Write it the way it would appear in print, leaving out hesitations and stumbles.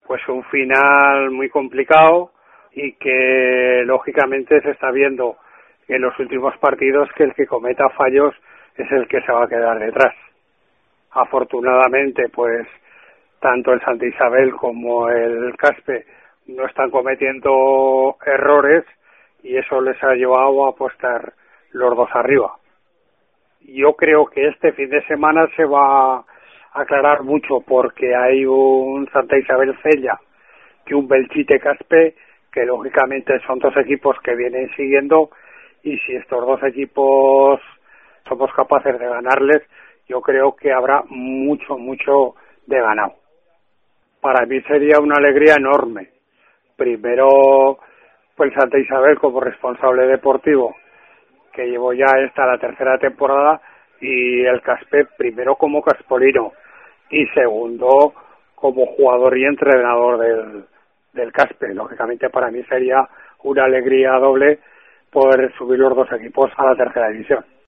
pues un final muy complicado y que lógicamente se está viendo en los últimos partidos que el que cometa fallos es el que se va a quedar detrás. Afortunadamente, pues tanto el Santa Isabel como el Caspe no están cometiendo errores y eso les ha llevado a apostar los dos arriba. Yo creo que este fin de semana se va a aclarar mucho porque hay un Santa Isabel Cella y un Belchite Caspe que lógicamente son dos equipos que vienen siguiendo y si estos dos equipos somos capaces de ganarles, yo creo que habrá mucho de ganado. Para mí sería una alegría enorme. Primero, pues Santa Isabel como responsable deportivo, que llevo ya la tercera temporada, y el Caspe primero como caspolino y segundo como jugador y entrenador del Caspe. Lógicamente para mí sería una alegría doble poder subir los dos equipos a la tercera división.